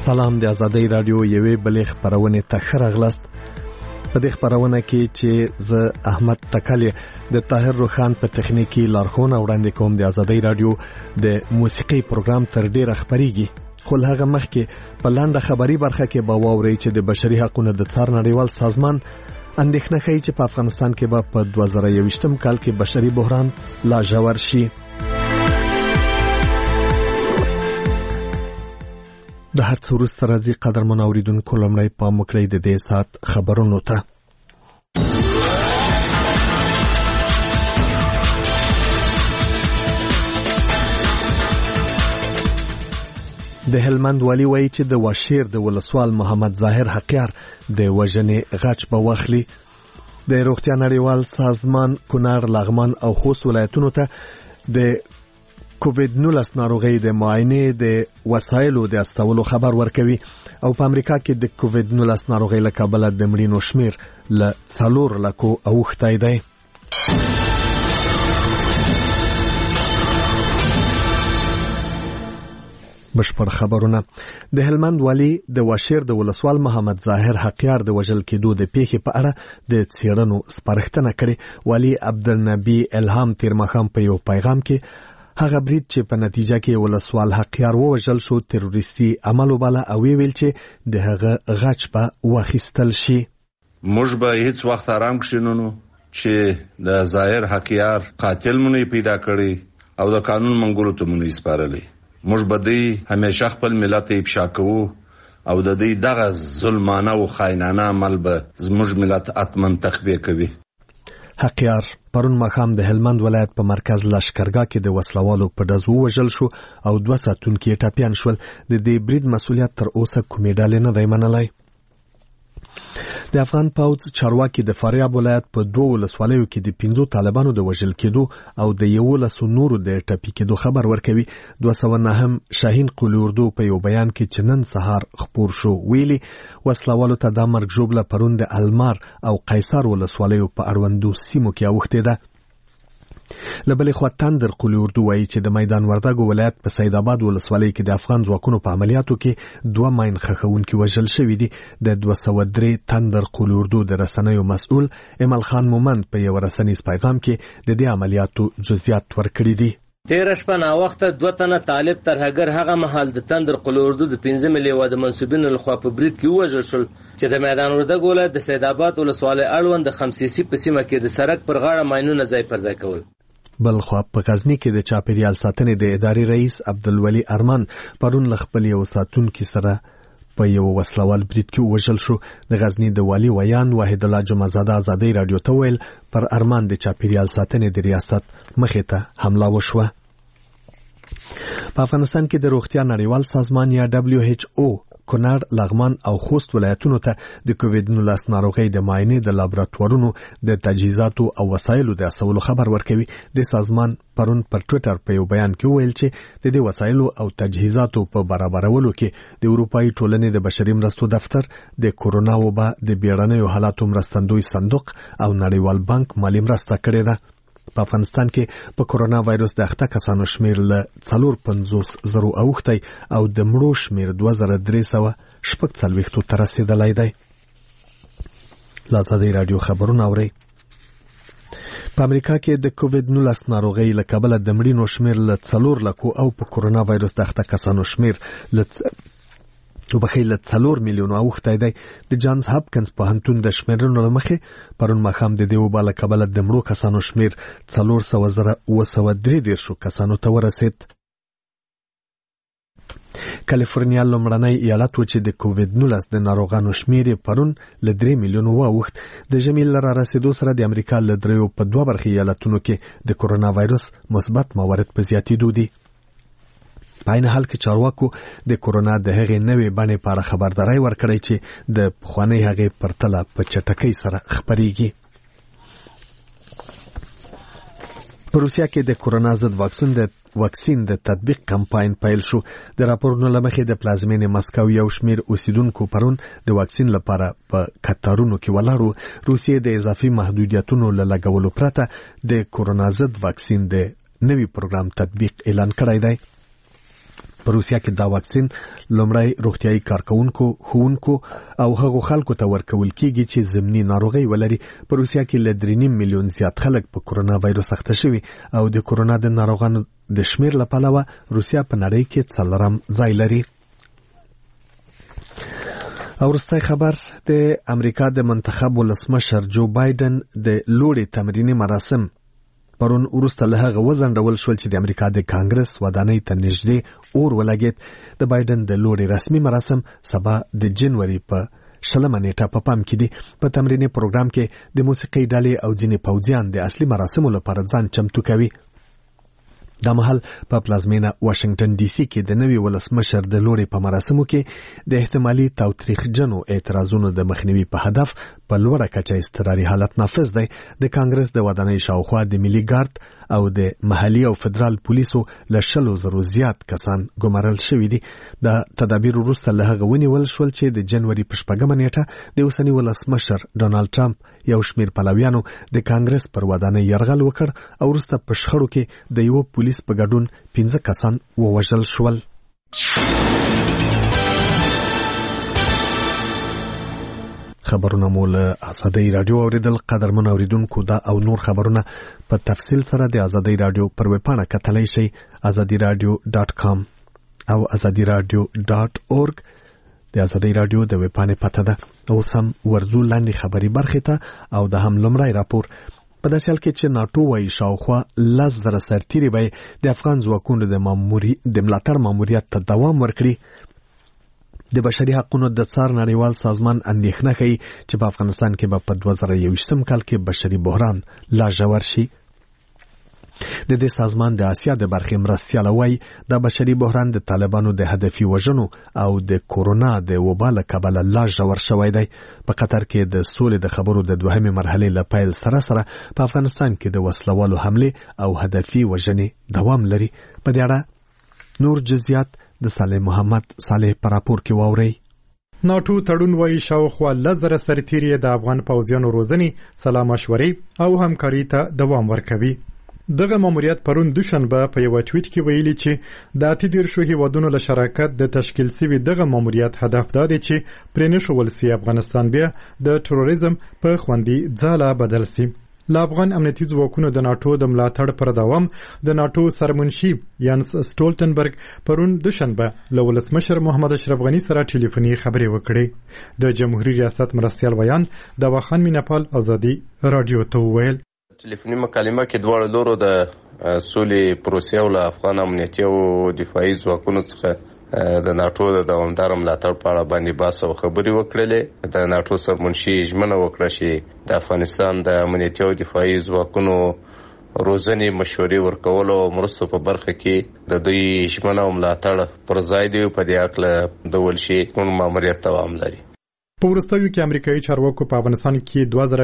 سلام، د آزادۍ رادیو یوې بلې خبرونه ته ښه راغلاست. په دې خبرونه کې چې زه احمد تکل د طاهر روخان په تخنیکی لارښوونه وړاندې کوم، د آزادۍ رادیو د موسیقي پروګرام تر ډیره خبريږي. خو هغه مخکې په لاندې خبري برخه کې به واورئ چې د بشري حقوقو د څار نړیوال سازمان اندېښنه کوي چې په افغانستان کې به په 2021 کال کې بشري بحران لا ژور شي. د هر څه وروسته راځي قدرمن اوریدونکو، لومړی پام وکړئ د دې ساعت خبرونو ته. د هلمند والی وایي چې د واشیر د ولسوال محمد ظاهر حقیار د وژنې غچ به واخلي. د روغتیا نړیوال سازمان کونړ، لغمان او خوست ولایتونو ته د کووید-19 ناروغي د معاینې د وسایلو د استولو خبر ورکوي او په امریکا کې د کووید-19 ناروغي له کبله د مړینو شمیر له 4 لکو اوښتی دی. بشپړ خبرونه. د هلمند والی د واشیر د ولسوال محمد ظاهر حقیار د وژل کېدو د پیښې په اړه د څېړنو سپارښتنه کړې. والی عبدالنبی الهام تیر ماښام په یو پیغام کې هغه برید چې په نتیجه کې ولسوال حقیار ووژل شو تروریستي عمل وباله او ویل چې د هغه غچ به واخیستل شي. موږ به هیڅ وخت آرام کښینو چې د ظاهر حقیار قاتل مونږ پیدا کړی او د قانون منګولو ته مونږ سپارلی. موږ به دی همیشه خپل ملت افشا کوو او د دې دغه ظلمانه او خاینانه عمل به زموږ ملت اتمن تخبیه کوي. حقیار پرون ماښام د هلمند ولایت په مرکز لشکرګاه کې د وسلوالو په ډز ووژل شو او 2 ساتونکي ټپیان شول. د دې برید مسؤلیت تر اوسه کومې ډلې نه دی منلی. د افغان پوځ چارواکي د فاریاب ولایت په 2 ولسوالیو کې د 5 طالبانو د وژل کېدو او د 11 نورو د ټپي کېدو خبر ورکوي. 209 شاهین قلی اردو په یو بیان کې چې نن سهار خپور شو ویلي وسلوالو ته د مرګ ژوبله پرون د المار او قیصر ولسوالیو په اړوندو سیمو کې اوښتې ده. لبلې خوا تندر قلی اردو وایي چې د میدان وردګو ولایت په سید آباد ولسوالۍ کې د افغان ځواکونو په عملیاتو کې 2 ماین خښونکي وژل شوي دي. د 203 تندر قلی اردو د رسنیو مسؤل امل خان مومند په یو رسنیز پیغام کې د دې عملیاتو جزئیات ورکړي دي. تیر شپه نا وخت 2 تنه طالب ترهګر هغه محل د تندر قلی اردو د 15 ملي و د منسوبینو لخوا په برید کې وژل شول چې د میدان وردګو ولایت د سید آباد ولسوالۍ اړوند د خمسیسي په سیمه کې د سړک پر غاړه ماینونه ځای پر ځای کول. بل خو په غزنی کې د چاپیریال ساتنې د ادارې رئیس عبدالولی ارمان پرون ل خپل یو ساتونکي سره په یو وسلوال برید کې وژل شو. د غزنی د والی ویان واحد الله جمعزاده آزادۍ رادیو ته ویل پر ارمان د چاپیریال ساتنې د ریاست مخې ته حمله وشوه. په افغانستان کې د روغتیا نړیوال سازمان یا WHO کونړ، لغمان او خوست ولایتونو ته د کووید-19 ناروغي د معاینې د لابراتوارونو د تجهیزاتو او وسایلو د استولو خبر ورکوي. د سازمان پرون پر ټوئیټر په یو بیان کې ویل چې د دې وسایلو او تجهیزاتو په برابرولو کې د اروپאי ټولنې د بشري مرستو دفتر، د کورونا وبا د بیړنیو حالاتو مرستندوی صندوق او نړیوال بانک مالی مرسته کړې ده. په افغانستان کې په کورونا وایرس د 8 کسانو شمیر له 450,000 اوښتی او د مړو شمیر 2340 ته رسیدلی دی. آزادۍ رادیو خبرونه اورئ. په امریکا کې د کووید-19 ناروغي له کبله د مړینو شمیر له 4 لکو او په کورونا وایرس د 8 کسانو شمیر له 4 میلیونو اوښتی دی. د جانز هاپکنز پوهنتون د شمیرنو له مخې پرون ماښام د دې وبا له کبله د مړو کسانو شمیر 400,933 کسانو ته ورسید. کالیفورنیا لومړنی ایالت و چې د کووید-19 د ناروغانو شمیر پرون له 3 میلیونو واوښت. د ژمي له رارسېدو سره د امریکا له 3 په 2 برخې ایالتونو کې د کورونا وایرس مثبت موارد په زیاتېدو دي. په عین حال کې چارواکو د کورونا د هغې نوې بڼې په اړه خبرداری ورکړی چې د پخوانۍ هغې پرتله په چټکۍ سره خپریږي. په روسیا کې د کورونا ضد واکسین د تطبیق کمپاین پیل شو. د راپورونو له مخې د پلازمینې مسکو یو شمیر اوسیدونکو پرون د واکسین لپاره په کتارونو کې ولاړو. روسیې د اضافي محدودیتونو له لګولو پرته د کورونا ضد واکسین د نوي پروګرام تطبیق اعلان کړی دی. په روسیا کې دا واکسین لومړی روغتیايي کارکونکو، ښوونکو او هغو خلکو ته ورکول کیږي چې ضمني ناروغي ولري. په روسیا کې له 3.5 میلیون زیات خلک په کورونا وایروس اخته شوي او د کورونا د ناروغانو د شمیر له پلوه روسیا په نړۍ کې 4م ځای لري. او وروستی خبر د امریکا د منتخب ولسمشر جو بایدن د لوړې تمریني مراسم پرون وروسته له هغه وځنډول شول چې د امریکا د کانګرس ودانۍ ته نږدې اور ولګېد. د بایدن د لوړې رسمي مراسم سبا د جنوري په 20 نیټه په پام کې دي. په تمریني پروګرام کې د موسیقي ډلې او ځینې پوځیان د اصلي مراسمو لپاره ځان چمتو کوي. دا مهال په پلازمینه واشنگټن ډي سي کې د نوي ولسمشر د لوړې په مراسمو کې د احتمالي تاوتریخجنو اعتراضونو د مخنیوي په هدف په لوړه کچه اضطراري حالت نافذ دی. د کانګرس د ودانۍ شاوخوا د ملي ګارد او د محلي او فدرال پولیسو له 100,000 زیات کسان ګمارل شوي دي. د تدابیر وروسته له هغه ونیول شول چې د جنوري په 4 نیټه د اوسني ولسمشر ډونالد ټرمپ یو شمیر پلویانو د کانګرس پر ودانۍ یرغل وکړ او وروسته په شخړو کې د یو پولیس په ګډون 15 کسان ووژل شول. خبرونه مو له ازادۍ رادیو اوریدل. قدرمن اوریدونکو دا او نور خبرونه په تفصیل سره د ازادۍ رادیو پر ویب پاڼه کتلای شئ azadiradio.com او azadiradio.org. د ازادۍ رادیو د ویب پاڼې پته ده. اوس هم ورزو لاندې خبري برخې ته او د هم لومړی راپور. په داسې حال کې چې ناټو وايي شاوخوا 10,000 سرتیري به د افغان ځواکونو د ملاتړ ماموریت ته دوام ورکړي. د بشري حقوقو د څار نړیوال سازمان اندېښنه کوي چې په افغانستان کې به په 2021 کال کې بشري بحران لا ژور شي. د دې سازمان د آسیا د برخې مرستیال وايي د بشري بحران د طالبانو د هدفي وژنو او د کورونا د وبا له کبله لا ژور شوی دی. په قطر کې د سولې د خبرو د 2مې مرحلې له پیل سره په افغانستان کې د وسلوالو حمله او هدفي وژنې دوام لري. په دې اړه نور جزئیات د صالح محمد صالح پر راپور کې واوري. ناټو تړون وايي شاوخوا 10,000 سرتیري د افغان پوځیانو روزنې، سلا مشورې او همکاري ته دوام ورکوي. دغه ماموریت پرون دوشنبه په یو ټویټ کې ویلي چې د 18 هیوادونو له شراکت د تشکیل شوی دغه ماموریت هدف دا دی چې پرېنښول سي افغانستان بیا د تروریزم په خوندي ځاله بدل سي. له افغان امنیتي ځواکونو د ناټو د ملاتړ پر دوام د ناټو سرمنشي یانس سټولټنبرګ پرون دوشنبه له ولسمشر محمد اشرف غني سره ټلیفوني خبرې وکړې. د جمهوریت ریاست مرستیال ویان د واخان مینپال ازادي رادیو ته وویل ټلیفوني مکالمه کې دواړو لورو د سولې پروسې او افغان امنیتي او دفاعي ځواکونو څخه د ناټو د دوامدار ملاتړ په اړه باندې بحث او خبرې وکړلې. د ناټو سرمنشي ژمنه وکړه چې د افغانستان د امنیتي او دفاعي ځواکونو روزنې مشورې ورکول او مرستو په برخه کې د دوی ژمنه او ملاتړ پر ځای دی. په دې اړه د ولشي کوم ماموریت دوام لري. په وروستیو کې امریکایي چارواکو په افغانستان کې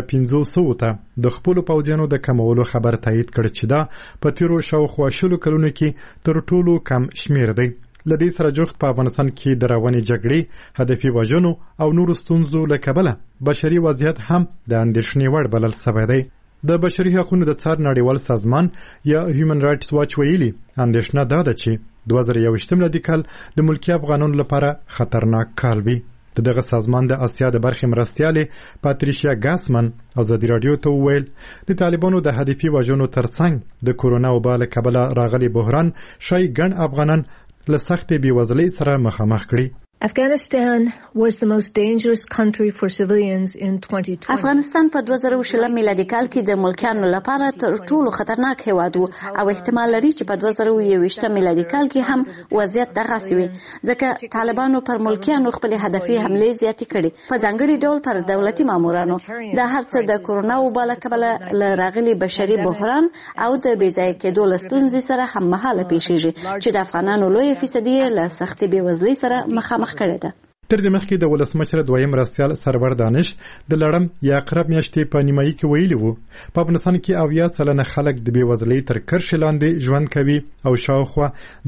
2500 ته د خپل پوځیانو د کمولو خبر تایید کړ چې دا په تیرو شاوخوا 20 کلونو کې تر ټولو کم شمیر دی. لدې سره جوخت په افغانستان کې د روانې جګړې، هدفي وژنو او نورو ستونزو له کبله بشري وضعیت هم د اندېښنې وړ بلل شوی دی. د بشري حقوقو د څار نړیوال سازمان یا هیومن رائټس واچ ویلي اندېښنه دا ده چې 2021 میلادي کال د ملکي افغانانو لپاره خطرناک کال وي. دغه سازمان د آسیا د برخې مرستیالې پاتریشیا ګاسمن ازادي رادیو ته وویل د طالبانو د هدفي وژنو ترڅنګ د کورونا وبا له کبله راغلي بحران شای ګڼ افغانان له سختې بېوزلۍ سره مخامخ کړي. Afghanistan was the most dangerous country for civilians in 2020. افغانستان په 2020 میلادي کال کې د ملکیانو لپاره تر ټولو خطرناک هیواد و او احتمال لري چې په 2021 میلادي کال کې هم وضعیت دغسې وي ځکه طالبانو پر ملکیانو خپل هدفي حملې زیاتې کړي، په ځانګړي ډول پر دولتي مامورانو. دا هر څه د کورونا وبا له کبله له راغلي بشري بحران او د بېځایه کېدو له ستونزې سره هممهاله پیښیږي چې د افغانانو لویه فیصدي له سختې بېوزلۍ سره مخامخ کړي ده. تر دې مخکې د ولسمشر دویم مرستیال سرور دانش د لړم یا اقرب میاشتې په نیمایي کې ویلي وو په افغانستان کې 80% خلک د بېوزلۍ تر کرښې لاندې ژوند کوي او شاوخوا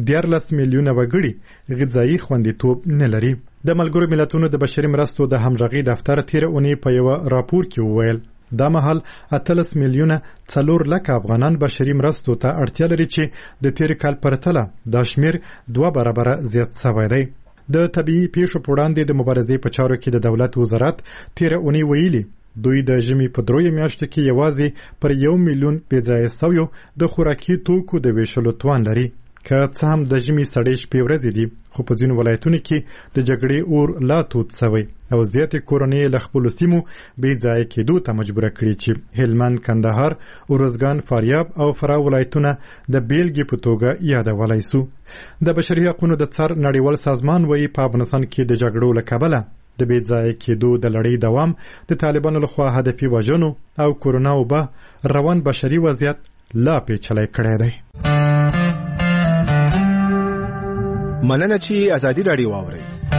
14 میلیونه وګړي غذایي خوندیتوب نه لري. د ملګرو ملتونو د بشري مرستو د همغږۍ دفتر تیر اونۍ په یو راپور کې وویل دا مهال 13 میلیونه 4 لک افغانان بشري مرستو ته اړتیا لري چې د تیر کال پرتله دا شمیر 2 برابره زیات شوی دی. د طبيعي پیښو په وړاندې د مبارزې په چارو کې د دولت وزارت تیر اونۍ ویلي دوی د ژمي په 3 میاشتو کې یوازې پر 1 میلیون بېځایه سویو د خوراکي توکو د ویشلو توان لري. که څه هم د ژمي سړې شپې ورځې دي خو په ځینو ولایتونو کې د جګړې اور لا تود سوی او زیاتې کورنۍ له خپلو سیمو بېځایه کېدو ته مجبوره کړي چې هلمند، کندهار، ارزګان، فاریاب او فراه ولایتونه د بیلګې په توګه یادولی سو. د بشري حقونو د څار نړیوال سازمان وایي په افغانستان کې د جګړو له کبله د بېځایه کېدو د لړۍ دوام د طالبانو لخوا هدفي وژنو او کورونا وبا روان بشري وضعیت لا پیچلی کړی دی. مننه چې ازادي راډیو واورئ.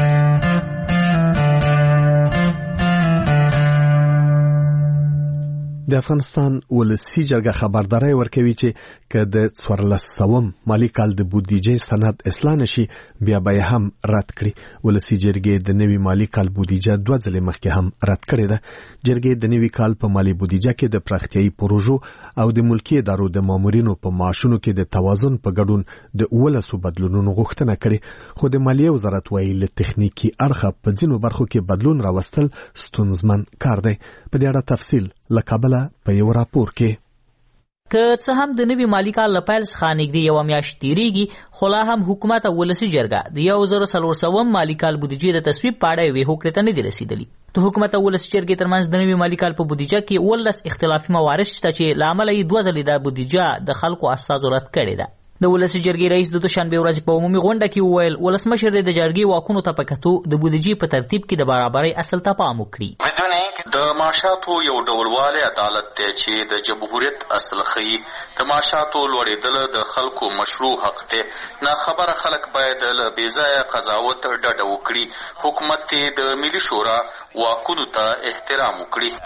د افغانستان ولسی جرګه خبرداري ورکوي چې که د 1400 مالی کال د بودیجې سند اصلاح نشي بیا به هم رد کړي. ولسی جرګې د نوي مالی کال بودیجه 2 ځله مخکې هم رد کړې ده. جرګې د نوي کال په مالی بودیجه کې د پراختیايي پروژو او د ملکي ادارو د مامورینو په معاشونو کې د توازن په ګډون د 12 بدلونونو غوښتنه کړې، خو د مالیې وزارت وایي له تخنیکی اړخه په ځینو برخو کې بدلون راوستل ستونزمن کار دی. په دې اړه تفصیل لکابله په یو راپور کې. که څه هم د نوي مالی کال له پیل څخه نږدې یوه میاشت تېرېږي خو لا هم حکومت او ولسي جرګه د 1400 مالی کال بودیجې د تصویب په اړه یوې هوکړې ته نه دي رسېدلي. د حکومت او ولسي جرګې ترمنځ د نوي مالی کال په بودیجه کې 18 اختلافي موارد شته چې له امله یې 2 ځلې د بودیجه د خلکو استازو رد کړې ده. د ولسي جرګې رئیس د دوشنبې ورځې په عمومي غونډه کې وویل ولسمشر د جرګې واکونو ته په کتو د بودیجې په ترتیب کې د برابرۍ اصل ته پام وکړي. د معاشاتو یو ډولوالی عدالت دی چې د جمهوریت اصل ښیي. د معاشاتو لوړېدل د خلکو مشروع حق دی. ناخبره خلک باید له بېځایه قضاوت ډډه وکړي. حکومت د ملي شورا واکونو ته احترام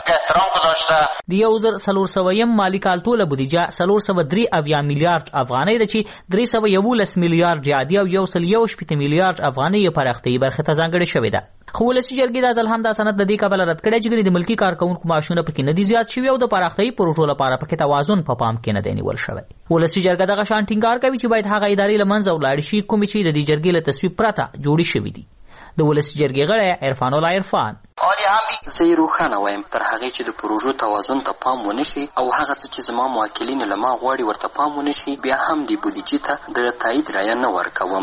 وکړي. د 1400 مالی کال ټوله بودیجه 403 میلیارډ افغانۍ ده چې 311 میلیارډ عادي او 117 میلیارډ افغانۍ یې پراختیايي برخې ته ځانګړې شوې ده. خو ولسي جرګې دا ځل هم دا سند د دې کبله رد کړی چې د ملکي کارکوونکو معاشونه پکې نه دي زیات شوي او د پراختیايي پروژو لپاره پکې توازن په پام کې نه دی نیول شوی. ولسي جرګه دغه شان ټینګار کوي چې باید هغه ادارې له منځه ولاړې شي کومې چې د دې جرګې له تصویب پرته جوړې شوي دي. د ولسي جرګې غړی عرفان الله عرفان زه یې روښانه وایم تر هغې چې د پروژو توازن ته پام ونه شي او هغه څه چې زما موکلین له ما غواړي ورته پام ونه شي بیا هم د بودیجې ته د تایید رایه نه ورکوم.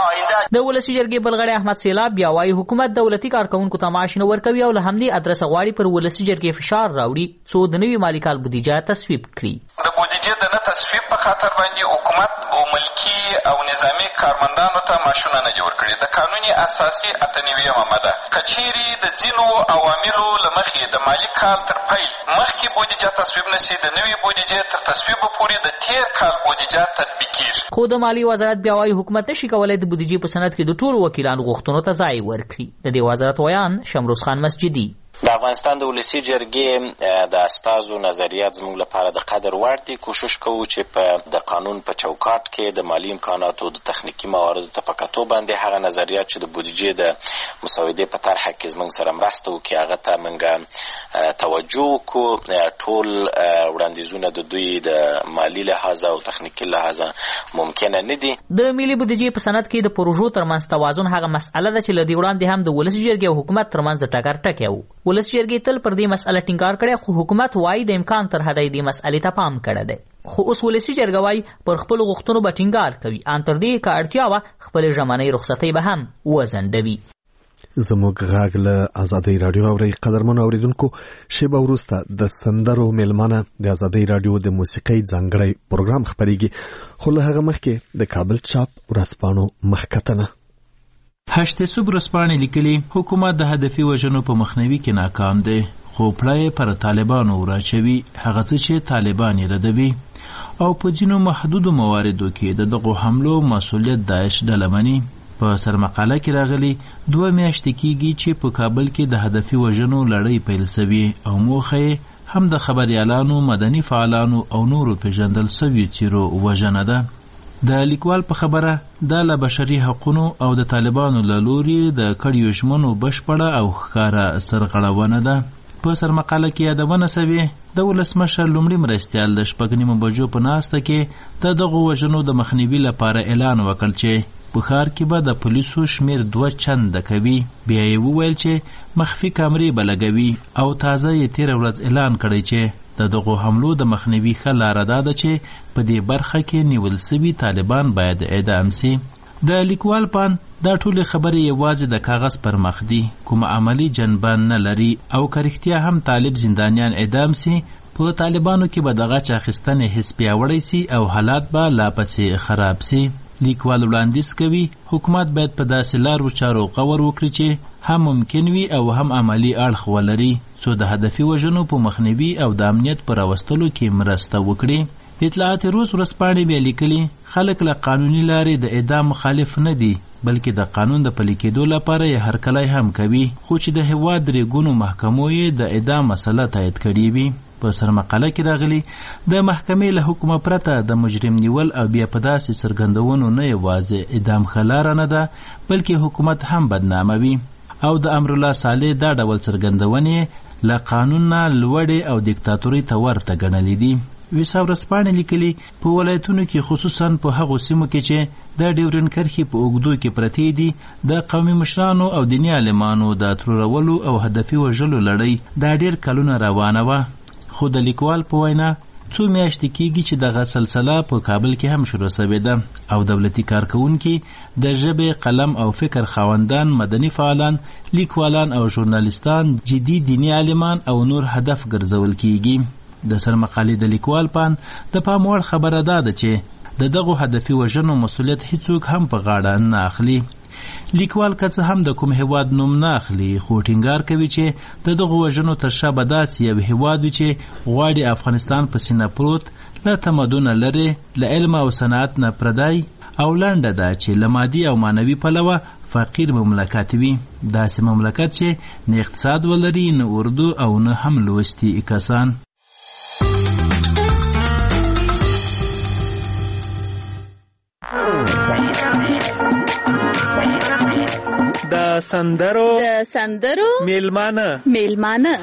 د ولسي جرګې بل غړی احمد سیلاب بیا وایي حکومت دولتي کارکوونکو ته معاش نه ورکوي او له همدې ادرسه غواړي پر ولسي جرګې فشار راوړي څو د نوي مالي کال بودیجه تصویب کړي. د بودیجې د نه تصویب په خاطر باندې حکومت او ملکي او نظامي کارمندانو ته معاشونه نه جوړ کړي. د قانون اساسي 98 ماده که چیرې د ځینو عواملو له مخې د مالي کال تر پیل مخکې بودیجه تصویب نشي د نوي بودیجې تر تصویب پورې د تیر کال بودیجه تطبیق کیږي. خو د مالی وزارت بیا وایي حکومت نشي کولی د بودیجې په سند کې د ټولو وکیلانو غوښتنو ته ځای ورکړي. د دې وزارت ویان شمروز خان مسجدي د افغانستان د ولسي جرګې د استازو نظریات زموږ لپاره د قدر وړ دي. کوشش کوو چې په د قانون په چوکاټ کې د مالی امکاناتو د تخنیکي مواردو ته په کتو باندې هغه نظریات چې د بودیجې د مسودې په طرحه کې زموږ سره مرسته وکړي هغه ته موږ توجه وکړو. ټول وړاندیزونه د دوی د مالي لحاظه او تخنیکي لحاظه ممکنه نه دي. د ملي بودیجې په سند کې د پروژو ترمنځ توازن هغه مسئله ده چې له دې وړاندې هم د ولسي جرګې او حکومت ترمنځ ټکر ټکی و. ولسي جرګې تل پر دې مسئله ټینګار کړی خو حکومت وایي د امکان تر حده دې مسئلې ته پام کړی دی. خو اوس ولسي جرګه وایي پر خپلو غوښتنو به ټینګار کوي ان تر دې که اړتیا وه خپلې ژمنۍ رخصتۍ به هم وځنډوي. زموږ غږ له ازادۍ راډیو اورئ. قدرمنو اوریدونکو شیبه وروسته د سندرو میلمانه د ازادۍ راډیو د موسیقۍ ځانګړی پروګرام خپریږي خو له هغه مخکې د کابل چاپ ورځپاڼو مخکتنه. هشت صبح ورځپاڼې لیکلي حکومت د هدفي وژنو په مخنیوي کې ناکام دی خو پړه پر طالبانو وراچوي هغه څه چې طالبان یې ردوي او په ځینو محدودو مواردو کې د دغو حملو مسؤلیت داعش ډله مني. په سرمقاله کې راغلي 2 میاشتې کېږي چې په کابل کې د هدفي وژنو لړۍ پیل سوي او موخه هم د خبریالانو مدني فعالانو او نورو پیژندل سوي چیرو وژنه ده. د لیکوال په خبره دا له بشري حقونو او د طالبانو له لوري د کړیو ژمنو بشپړه او ښکاره سرغړونه ده. په سرمقاله کې یادونه شوې د ولسمشر لومړي مرستیال د 9:30 بجو په ناسته کې د دغو وژنو د مخنیوي لپاره اعلان وکړ چې په ښار کې به د پولیسو شمیر 2 چنده کوي. بیا یې وویل چې مخفي کامرې به لګوي او تازه یې تېره ورځ اعلان کړی چې د دغو حملو د مخنیوي ښه لاره دا ده چې په دې برخه کې نیول سوي طالبان باید اعدام سي. د لیکوال پان دا ټولې خبرې یوازې د کاغذ پر مخ دي، کومه عملی جنبه نه لري او که رښتیا هم طالب زندانیان اعدام سي په طالبانو کې به د غچ اخیستنې حس پیاوړی سي او حالات به لا پسې خراب سي. لیکوال وړاندیز کوي حکومت باید په داسې لارو چارو غور وکړي چې هم ممکن وي او هم عملی اړخ ولري څو د هدفي وژنو په مخنیوي او د امنیت په راوستلو کې مرسته وکړي. د اطلاعات روز ورځپاڼې بیا لیکلي خلک له قانوني لارې د اعدام مخالف نه دي بلکې د قانون د پلي کېدو لپاره یې هرکلی هم کوي، خو چې د هېواد درېګونو محکمو یې د اعدام مسله تایید کړې وي. په سرمقاله کې راغلي د محکمې له حکمه پرته د مجرم نیول او بیا په داسې څرګندونو نه یوازې اعدام ښه لاره نه ده بلکې حکومت هم بدناموي او د امرالله صالح دا ډول څرګندونې له قانون نه لوړې او دیکتاتورۍ ته ورته ګڼلې دي. ویسا ورځپاڼې لیکلي په ولایتونو کې خصوصا په هغو سیمو کې چې د ډیورن کرښې په اوږدو کې پرتې دي د قومي مشرانو او دیني عالمانو د ترورولو او هدفي وژلو لړۍ دا ډیر کلونه روانه وه، خو د لیکوال په وینا څو میاشتې کېږي چې دغه سلسله په کابل کې هم شروع شوې ده او دولتي کارکوونکي د ژبې، قلم او فکر خاوندان، مدني فعالان، لیکوالان او ژورنالیستان، جدي دیني عالمان او نور هدف ګرځول کېږي. د سرمقالې د لیکوال پان د پام وړ خبره دا ده چې د دغو هدفي وژنو مسؤلیت هیڅوک هم په غاړه نه اخلي. لیکوال که څه هم د کوم هیواد نوم نه اخلي خو ټینګار کوي چې د دغو وژنو تر شا به داسې یو هیواد وي چې غواړي افغانستان په سینه پروت، له تمدنه لرې، له علم او صنعت نه پردی او لنډه ده چې له مادي او معنوي پلوه فقیر مملکت وي، داسې مملکت چې نه اقتصاد ولري، نه اردو او نه هم لوستي کسان. د سندرو میلمانه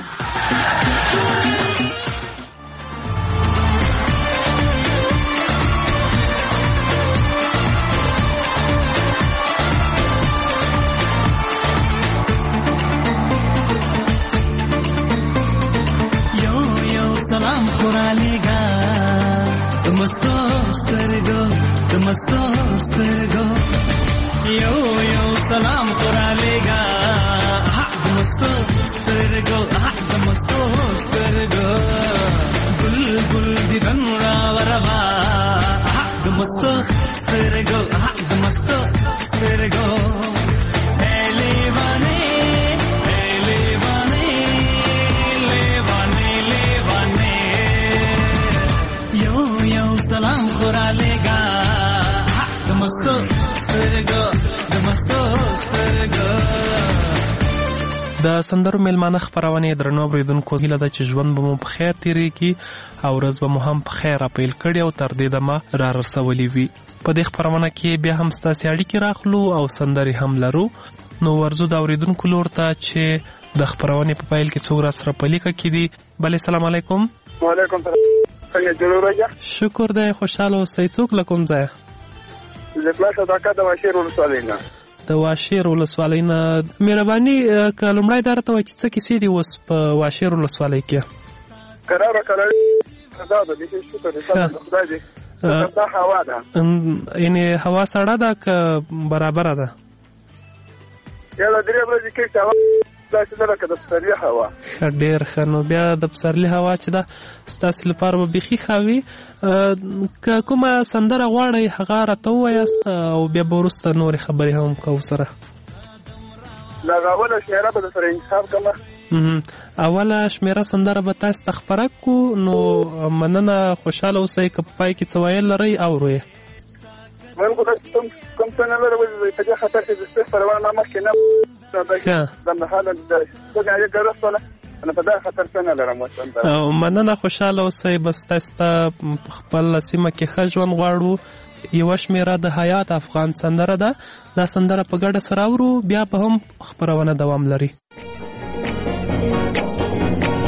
یو سلام خورالیگا دمستو سترگو یو سلام خورالیگا دمستو سترگو گل دیدن راوروا دمستو سترگو یو سلام خورالیگا دمستو سترگو د سندرو میلمانه خپرونې درنو اوریدونکو هیله ده چې ژوند به مو په خیر تیریږي او ورځ به مو هم په خیر پیل کړي او تر دې دمه را رسولي وي. په دې خپرونه کې بیا هم ستاسې اړیکې راخلو او سندرې هم لرو. نو ورځو د اوریدونکو لور ته چې د خپرونې په پیل کې څوک را سره په لیکه کې دي. بلې سلام علیکم. وعلیکم السلام. شکر دی، خوشحاله اوسئ. څوک له کوم ځایه؟ د پلاس صداقت د واشیر ولسوالۍ نه. د واشیر ولسوالۍ نه. مهرباني که لومړی دا راته وایي چې څه کیسې دي اوس په واشیر ولسوالۍ کې؟ کراره دا ده بیخي شکر د خدای دی. دا هوا ده، یعنې هوا سړه ده که برابره ده؟ یاده 3 ورځې کې هوا داسې ده لکه د پسرلي هوا. ډېر ښه. نو بیا د پسرلي هوا چې ده ستاسې لپاره به بیخي ښه وي. که کومه سندره غواړئ هغه راته ووایاست او بیا به وروسته نورې خبرې هم کوو سره. لږ اوله شمېره به درسره انتخاب کړمه. اوله شمېره سندره به تاسو ته خپره کړو. نو مننه، خوشحاله اوسئ. که په پای کې څه ویل لرئ اورو یې. من خو کوم څه نه لرم په دې خاطر چې د سپېس پروانه ما مخکې نه مننه، خوشحاله اوسئ. بس تاسو ته خپل سیمه کې ښه ژوند غواړو. یوه شمېره د حیات افغان سندره ده. دا سندره په ګډه سره اورو، بیا به هم خپرونه دوام لري.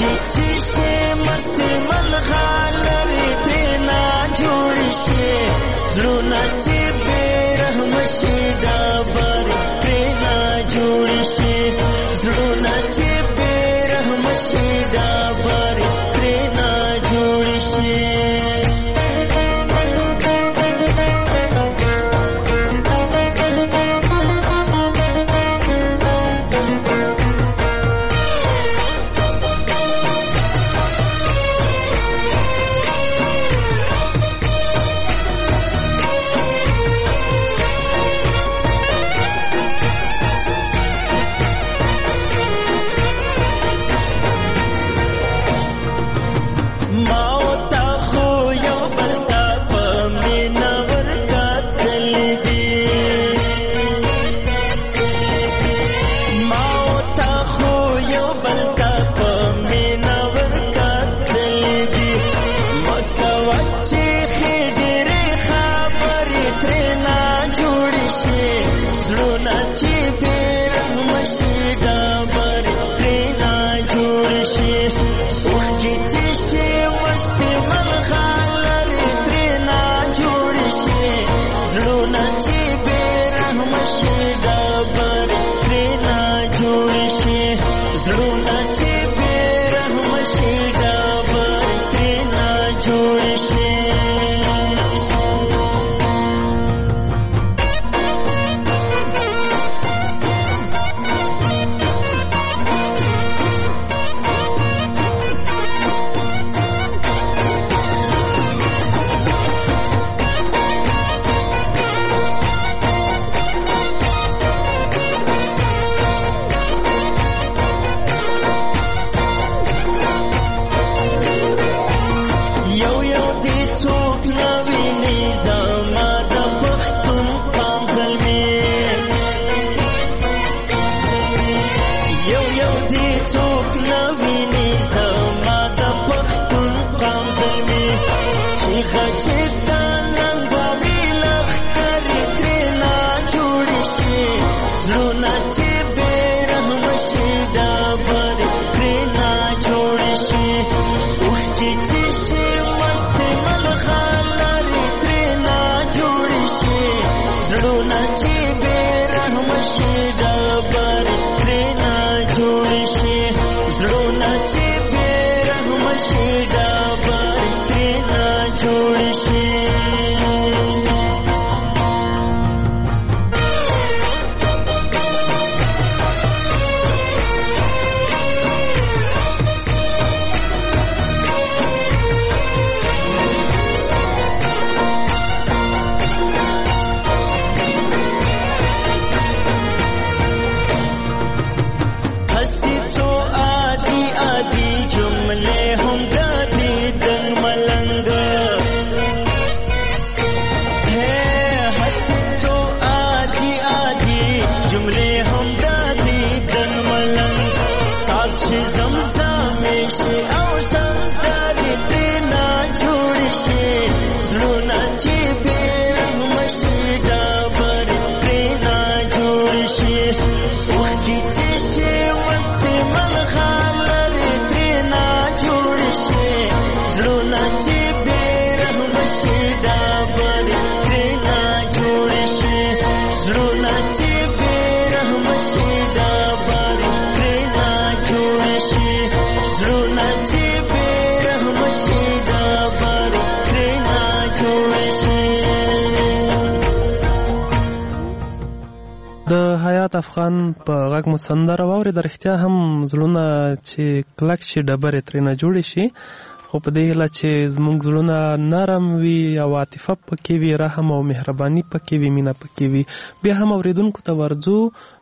افغان په غږ مو سندره واوري د رښتیا هم زړونه چې کلک شي ډبرې ترېنه جوړې شي خو په دې هیله چې زموږ زړونه نرم وي او عاطفه پکې وي رحم او مهرباني پکې وي مینه پکې وي بیا هم اورېدونکو ته ورځو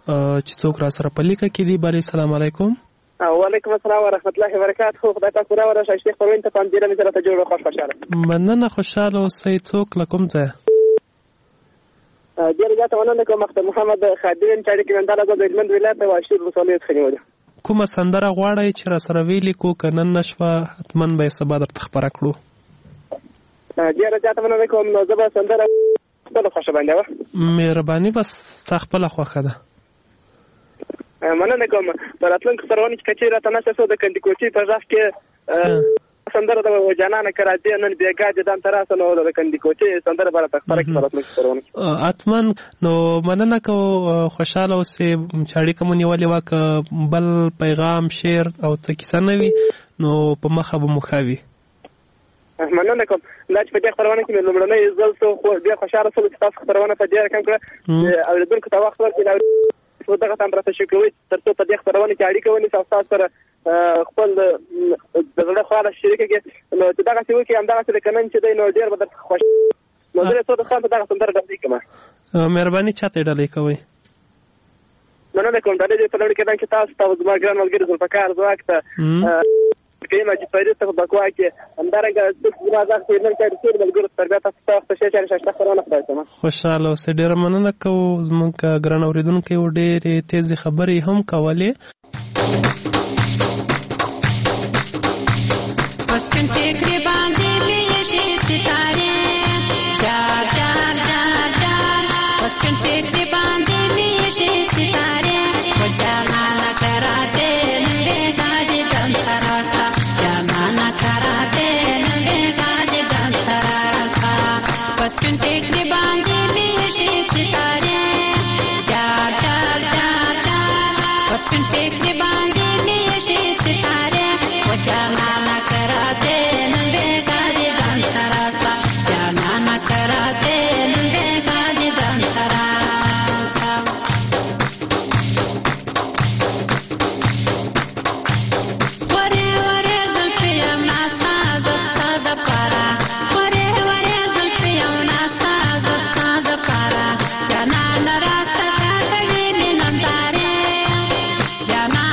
چې څوک را سره په لیکه کې دي بلې سلام علیکم وعلیکم السلام ورحمت الله وبرکاته خدای تاسو راوړه شیخ پروین ته پام دې سره ته جوړ خوشاله مننه خوشاله اوسئ څوک له کوم ځای ډېر زیاته مننه کوم مختار محمد خادم چاړي کې منډاله د هلمند ولایت واشیر ولسوالۍ څخه نیولې کومه سندره غواړئ چې را سره ویلې کو که نن نشوه حتما به یې سبا درته خپره کړو ډېره زیاته مننه کوم نو زه به سندره خپله خوښه باندې وه مهرباني بس ستا خپله خوښه ده مننه کوم په راتلونکو خپرونو کې کچې راته نشه سو د کندیکوچي په ځاف کې سندره د جانانه کراچي نن بیګا د دان تراسه نو د کندیکوچي سندره برته خبره کې راتلونکو خپرونو اتمن نو مننه کو خوشاله اوسې چاړي کومونی ولې واک بل پیغام شعر او څه کیسه نوي نو په مخه به مخاوي مننه کوم دا چې په دې خبرونه کې مې لومړنۍ ځل څو خو بیا خوشاله سول چې تاسو خبرونه په دې رقم کړه او د دونکو ته وخت ورکړي او دغه تم راته شو کوي ترڅو په دې خبرونه کې اړیکه ونیسي او تاسو سره خپل د زړه خواله شریک کړي نو چې دغه څه وکړي هم دغه څه کنن چې دی نو ډیر به درته خوش نو زه څه د خان ته دغه سندره ډالۍ کوم مهرباني چاته ډالۍ کوئ مننه کوم دا دې په لړ کې چې تاسو زما ګران ملګري زلفقار ځواک ته کیما چې پیدا ته بکوا کې همدارنګه د زما ځکه نن کې ټول ملګرو تربیته تاسو ته شي چې شته خبرونه خپلوم خوشاله اوسې ډیر مننه کو زمونږ ګران اوریدونکو ډېرې تیزی خبرې هم کولې پسکن ټیکری باندې لېږي ستاره جار جار جار جار پسکن ټیکری باندې لېږي ستاره او جانا کراته نن دې دم سراکا جانا کراته نن دې دم سراکا پسکن ټیکری باندې لېږي ستاره جار جار جار جار پسکن ټیکری باندې لېږي ستاره او جانا कराते नंगे गाजे दान सराका जाना न कराते नंगे गाजे दान सराका वरे वरे जुल्फिया नासा दस्ता दपारा वरे वरे जुल्फिया नासा दस्ता दपारा जाना न रास्ता काटली मिनंदारे जाना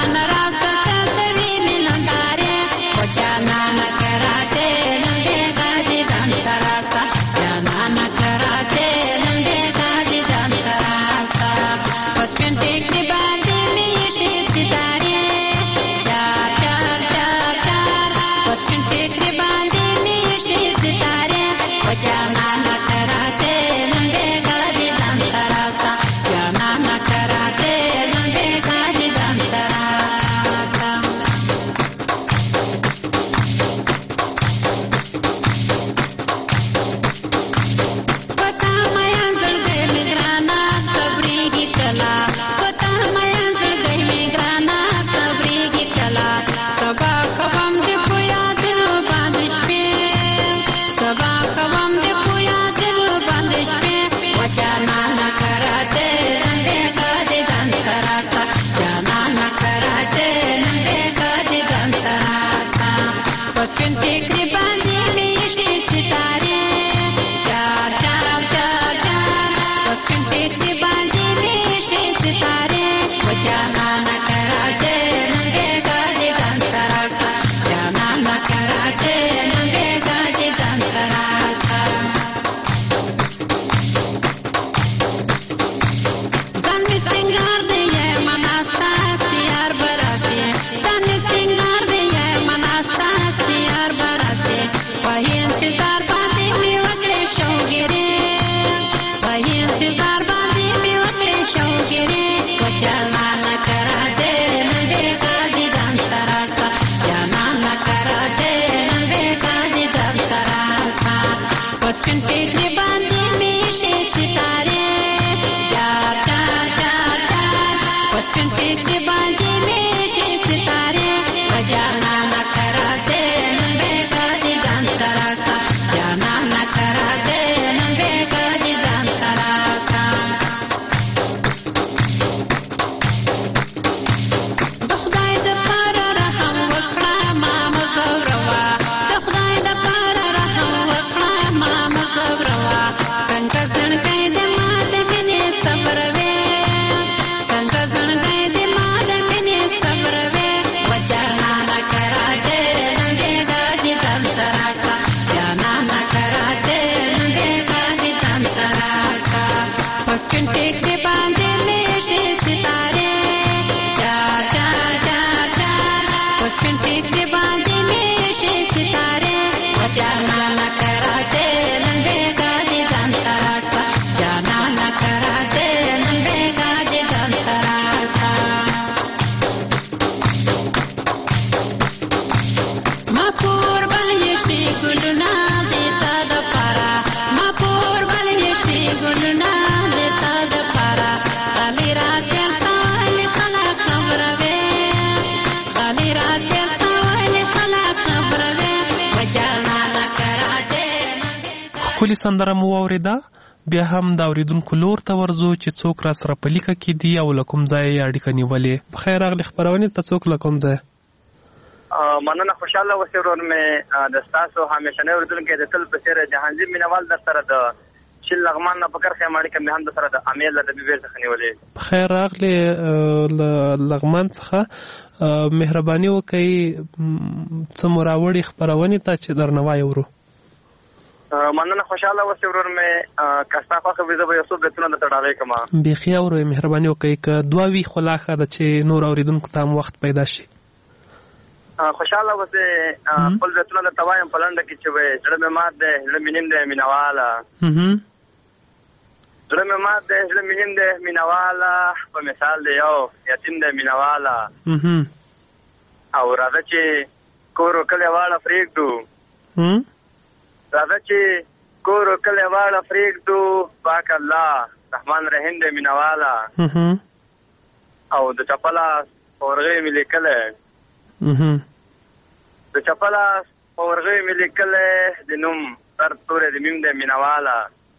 ښکلې سندره مو واورېده. بیا هم د اورېدونکو لور ته ورځو چې څوک را سره په لیکه کې دي او له کوم ځایه یې اړیکه نیولې. پخیر راغلې خپرونې ته څوک له کوم ځایه؟ مننه، خوشحاله اوسئ ورور مې. د ستاسو همیشنی اورېدونکی د تل په څېر جهانزیب مینوال در سره د شل لغمان نه په کرښه یم اړیکه مې هم در سره د امیل له ادبي بیر څخه نیولې. پخیر راغلې له لغمان څخه. مهرباني وکئ څه مو راوړي خپرونې ته چې درنه وایورو. مننه، خوشحاله اوسئ ورور مې. که ستا خوښه وي زه به یو څو بیتونه درته ډالۍ کړم. بیخي اورئ، مهرباني وکئ. که دوه وي خو لا ښه ده چې نور اورېدونکو ته هم وخت پیدا شي. خوشحاله اوسئ. خپل بیتونه درته وایم په لنډه کې چې وایي: زړه مې مات دی، زړه مې نیم دی مینهواله، زړه مې مات دی، زړه مې نیم دی مینهواله، په مثال دی یو یتیم دی مینهواله، او راځه چې کور و کلی واړه پرېږدو، راځه چې کور و کلی واړه پرېږدو، پاک الله رحمان رحیم دی مینهواله، او د چپله اورغۍ مې لیکلی، د چپله اورغۍ مې لیکلی، د نوم سر توری د میم دی مینهواله.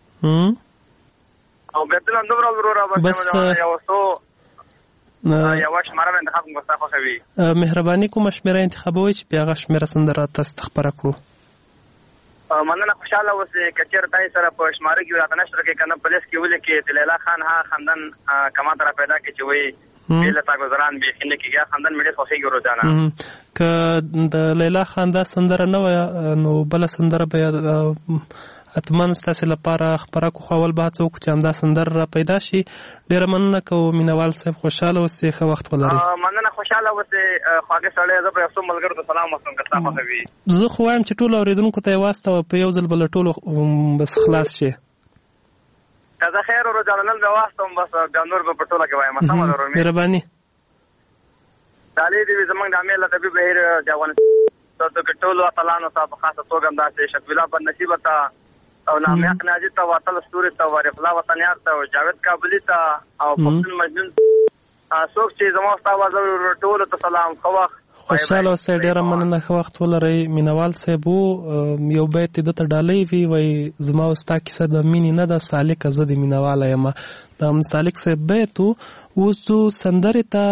او بیتونه دومره وروره بس یو څو یوه شمېره مې انتخاب کړم که ستا خوښه وي. مهرباني کومه شمېره انتخابوئ چې بیا هغه شمېره سندره تاسو ته خپره کړو. مننه، خوشحاله اوسئ. که چېرې تاسې سره په شماره کې راته نشر کړئ که نه په لیست کې ولیکئ د لیلا خان هغه خندن کما ته را پیدا کړي چې وایي بې له تا ګذران بیخي نه کېږي. خندن مې ډېر خوښېږي روزانه. که د لیلا خان دا سندره نه وه نو بله سندره به حتما ستاسې لپاره خپره کو، خو اول به هڅه وکړو چې همدا سندره را پیدا شي. ډېره مننه کوو مینوال صاحب، خوشحاله اوسئ، ښه وخت ولرئ. مننه، خوشحاله اوسئ خواږه سړی. زه به یو څو ملګرو ته سلام وکړم که ستا خوښه وي. زه خو وایم چې ټولو اورېدونکو ته یې واستوه، په یو ځل به له ټولو بس خلاص شي. که زه خیر ورجاله نن به واستوم بس بیا نور به په ټوله کې وایم. سمه ده ورور مې. مهرباني. ډالۍ دې وي زموږ د امیل ادبي بهیر د افغانستان کې ټولو اتلانو ته په خاصه توګه همداسې شکیلا بدنصیبه ته او نامیق ناجي ته، واتل ستوري ته، وارف الله وطنیار ته، او جاوید کابلي ته، او پښتون مجنون څوک چې زما ستا آواز اوري ټولو ته سلام. ښه وخت. خوشحاله اوسئ. ډېره مننه، ښه وخت ولرئ. مینوال صاحب یو بیت یې دته ډالۍ وي، وایي زما او ستا کیسه د مینې نه ده سالکه، زه د مینواله یم. د سالک صاحب بیت و. اوس ځو سندرې ته.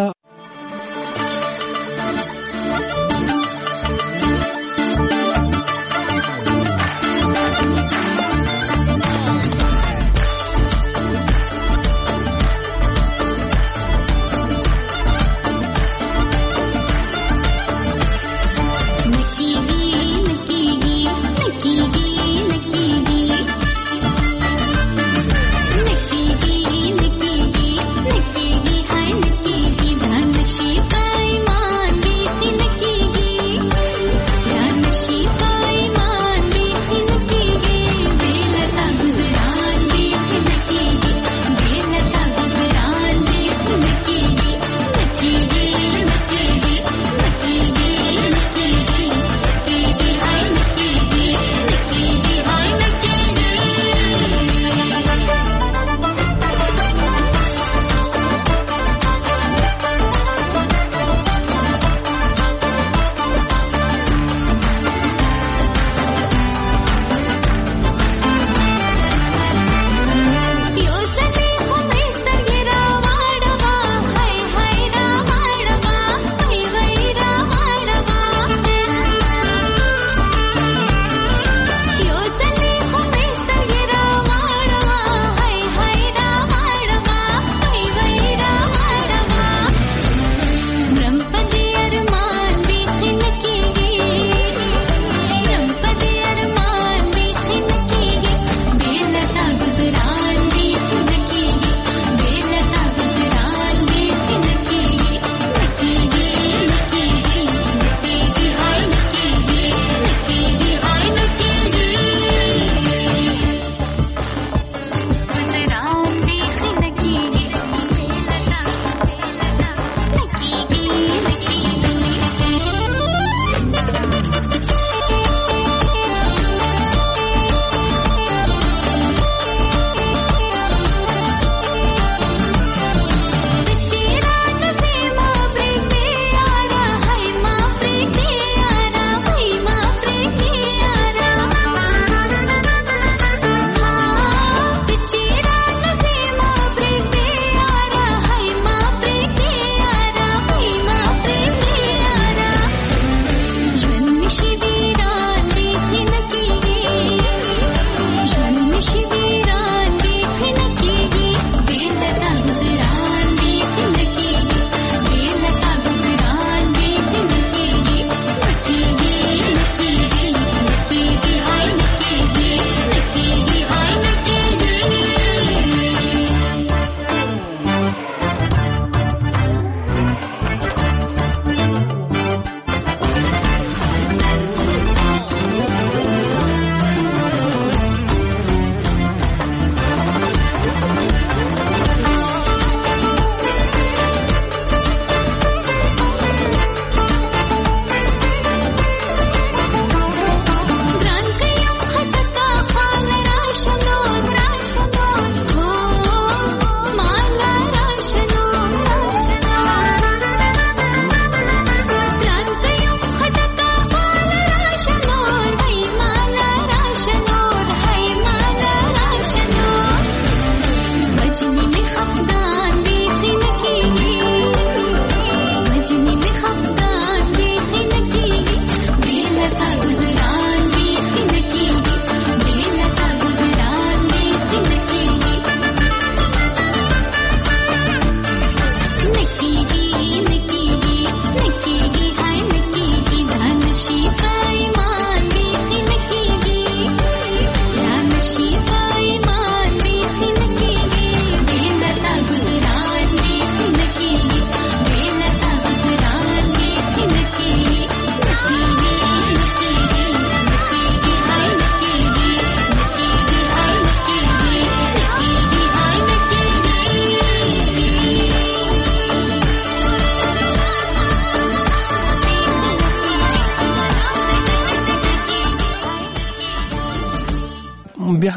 नकी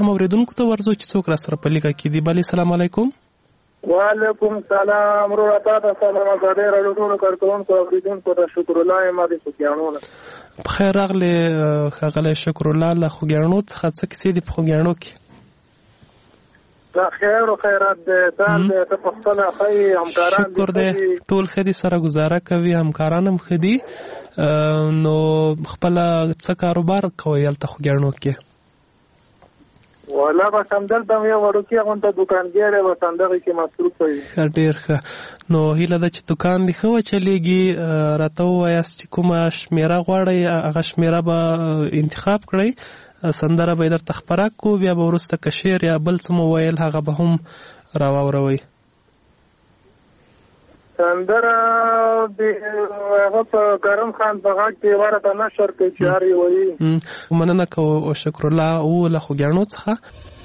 هم اوریدونکو ته ورځو چې څوک را سره په لیکه کې دی. بلی سلام علیکم. وعلیکم سلام. ورته تاسو ته مزاده راډیو کارکونکو اوریدونکو ته شکر الله ما دې خوګیانو. بخیر راغله خغله شکر الله له خوګیانو څخه څه کیسې دي په خوګیانو کې؟ دا خیر او خیرات دې تاسو ته په خپل خی همکاران شکر دې ټول خدي سره گزاره کوي، همکاران هم خدي. نو خپل څه کاروبار کوي الته خوګیانو کې؟ ولا به سمدلته یو ورکه غونډه دکانګره و سندغه کې مصروف وي. ډېر ښه. نو هیله ده چې دکان دی خو چلیږي. راته وایاست چې کومه شمیره غواړئ هغه شمیره به انتخاب کړئ، سندره به درته خپره کو، بیا به وروسته که شعر یا بل څه مو ویل هغه به هم راواوروئ. سندره هغه په کرم خان په غاټ کې ورته نشر کې چاري وایي. مننه کوم او شکر الله او له خوګیانو څخه.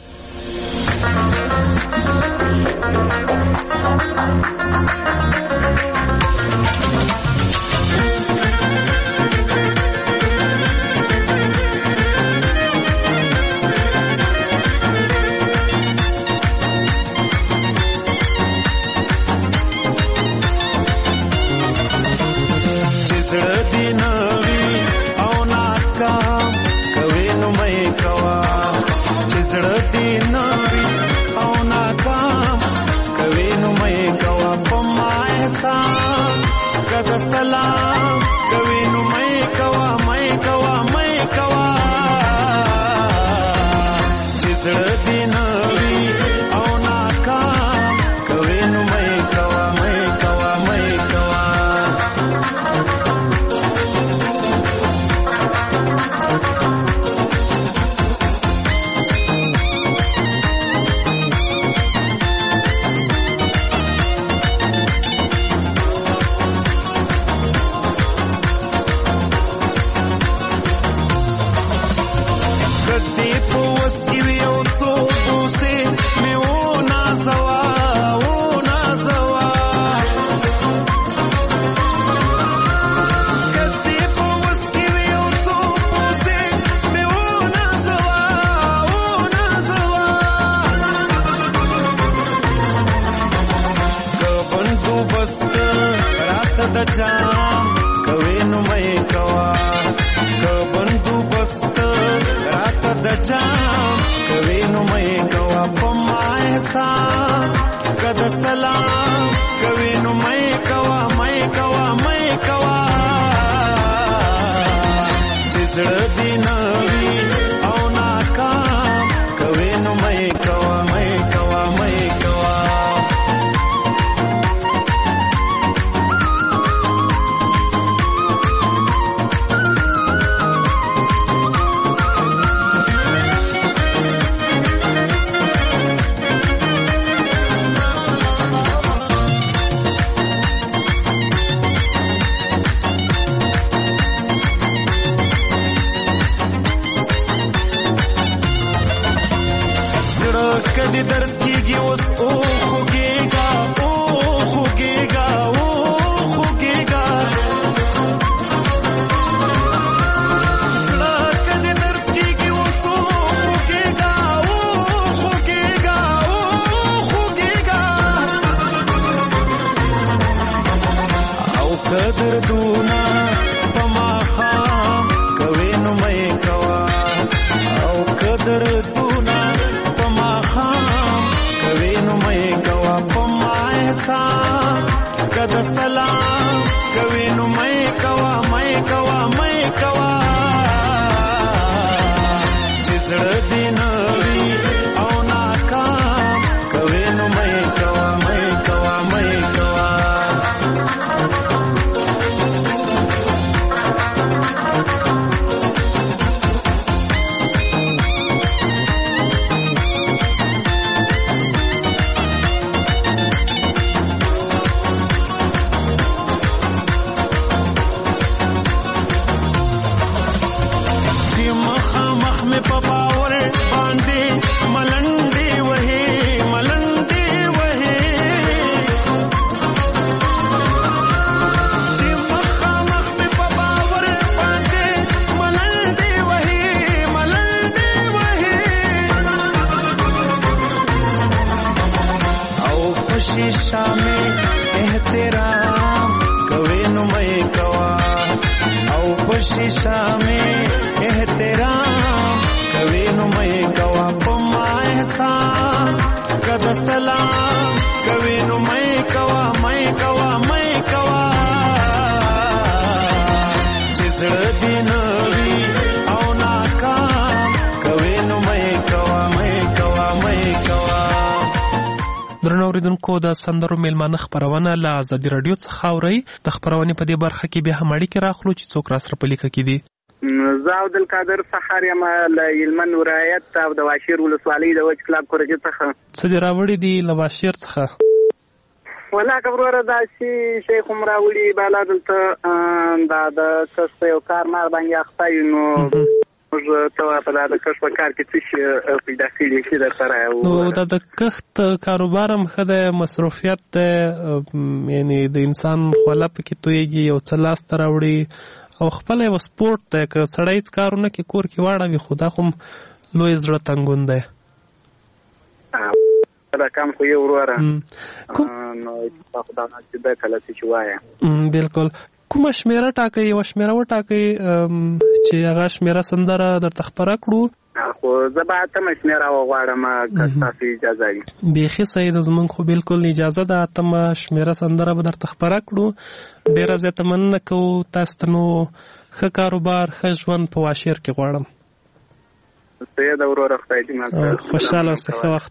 سلام کوي نو مې کوا چې زړه دې نوي او ناکام کوي نو مې کوا شامې احترام کوي نو مې کوا په ما احسان کده سلام کوي نو مې کوا چې زړه دې نوي او ناکام کوي نو مې کوا درنو اوریدونکو د سندرو میلمانه خبرونه له ازادي رادیو څخه اورئ. د خبرونې په دې برخه کې بیا هم اړیکې راخلو چې څوک را سره په لیکه کې دي. زه عبدالقادر سحر یم له هلمند ولایت او د واشیر ولسوالۍ د وچ کلاب کورجې څخه. څه دې راوړي دي له واشیر څخه؟ ولا کبروره داسې شیخ هم راوړي بالا دلته دا د کښت یو کار مار باندې اخته یو نو موږ ته په دا د کښت په کار کې څه شي پیدا کړي چې درسره نو دا د کښت کاروبار هم ښه دی، مصروفیت دی، یعنې د انسان خوله پکې تویږي، یو څه لاسته راوړي او خپل یو سپورټ دی. که سړی هېڅ کارونه کې کور کې واړوي خو دا خو هم لوی زړه تنګون دی. دا کم خو یو وروره نو خدا چې دا کله چې وایه بالکل. کومه شمیره ټاکئ؟ یوه شمیره وټاکئ چې هغه شمیره سندره درته خپره کړو. خو زه به اتمه شمیره وغواړم که ستاسو اجازه وي. بیخي صحیح ده، زمونږ خو بالکل اجازه ده. اتمه شمیره سندره به درته خپره کړو. ډېره زیاته مننه کوو تاسو ته. نو ښه کاروبار، ښه ژوند په واشیر کې غواړم. صحیح ده وروره، خدای دې مل. خوشحاله اوسئ، ښه وخت.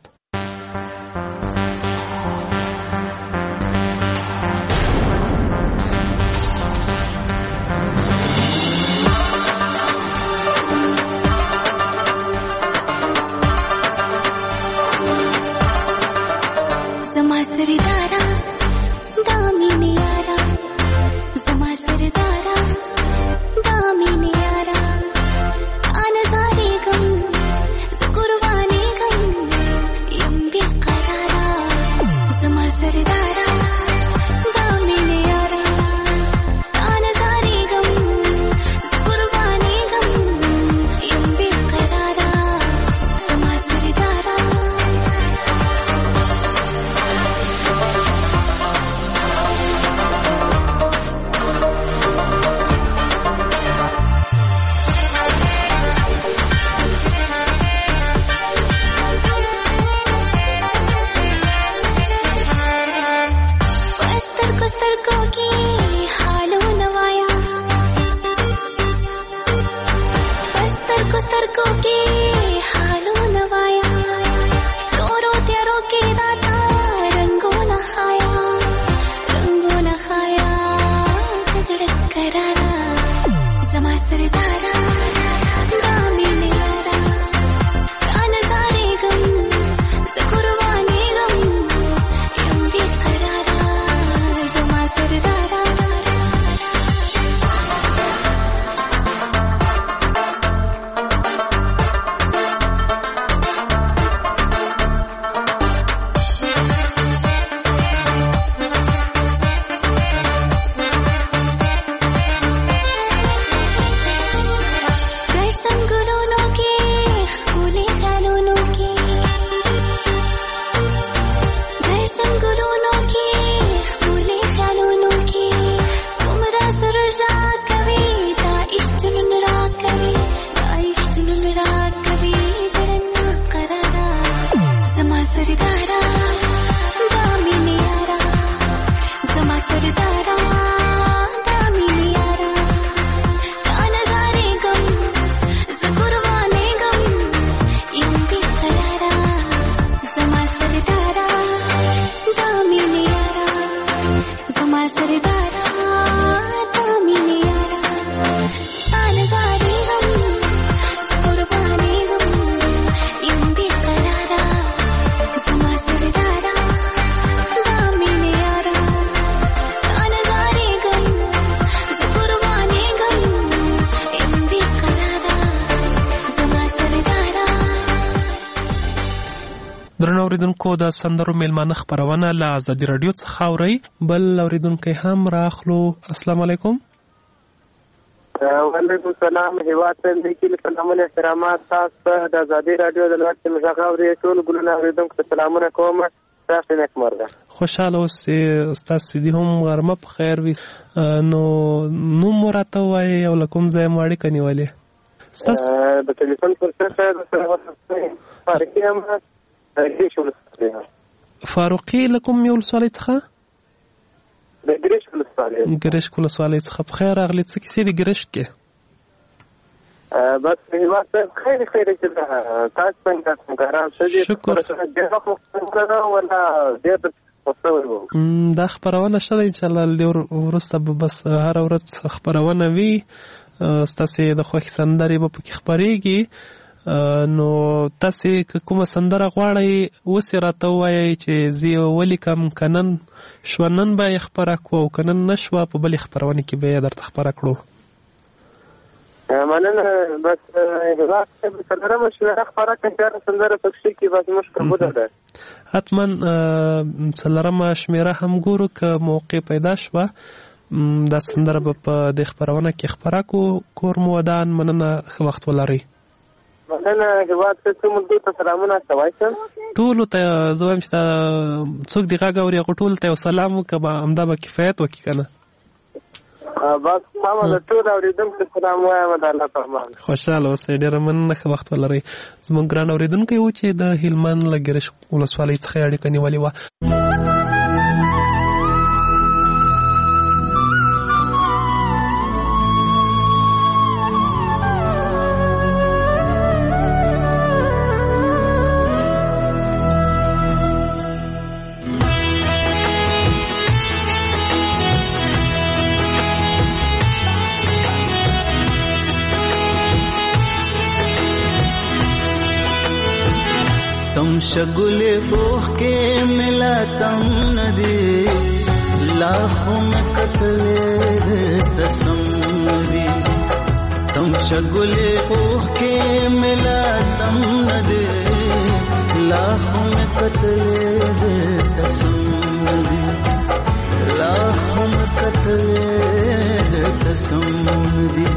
درنو اوریدونکو د سندرو میلمانه خبرونه له ازادي رادیو څخه اورئ. بل اوریدونکي هم راخلو. السلام علیکم. وعلیکم السلام. هیواد ته لیکل سلامونه احترامات تاسو د ازادي رادیو د لوړ مشغاوري ټول ګلونه اوریدونکو ته سلامونه کوم. تاسو نیکمرغه خوشاله اوسئ ستاسو سیدي هم غرمه په خیر وي نو نوم مو راته ووایئ او له کوم ځایه مو اړیکه نیولې د ټلیفون پر سر فاروقي یم فاروقي له کومې ولسوالۍ څخه د ګرشک ولسوالۍ څخه په خیر راغلې څه کیسې د ګرشک کې بس هیواد خیلی خیلی چې تاسو څنګه څنګه شدي شکر دا خبرونه شته ان شاء الله ورسته بس هر ورځ خبرونه وي ستاسو د خوښ سندرې به پکې خبرېږي نو تاسو کومه سندره غواړئ اوس راته وایئ چې زه ولیکم کنن شونن به خبره کو او کنن نشوه په بل خبرونه کې به درته خبره کړو مننه بس هیواد سندره مشوره خبره کوي سندره پکې کې بس مشکل بوده ده حتما څلرمه شمیره هم ګورو که موقع پیدا شوه دا سندره به په دې خبرونه کې خبره کو کور مو ودان مننه ښه وخت ولرئ مننه هیواد ته ملګرو ته سلامونه کوم ټولو ته زه وایم چې څوک دې غږ اوري هغو ټولو ته یو سلام وکړه همدا به کفایت وکړي که نه بس سمه ده ټول اورېدونکو ته سلام وایم د الله په امان خوشحاله اوسئ ډېره مننه ښه وخت ولرئ زموږ ګران اورېدونکی و چې د هلمند له ګرشک ولسوالۍ څخه یې اړیکه نیولې وه تم شگلے بوخ کے ملا تم ندی لاکھوں میں قتل تسم دی تم شگلے بوخ کے ملا تم ندی لاکھوں میں قتل تسم دی لاکھوں میں قتل تسم دی